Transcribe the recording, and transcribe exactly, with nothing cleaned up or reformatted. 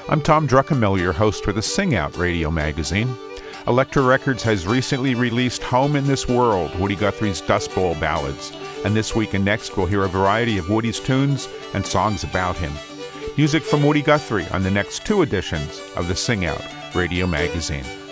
I'm Tom Druckenmiller, your host for the Sing Out radio magazine. Elektra Records has recently released Home in This World, Woody Guthrie's Dust Bowl ballads. And this week and next, we'll hear a variety of Woody's tunes and songs about him. Music from Woody Guthrie on the next two editions of the Sing Out radio magazine.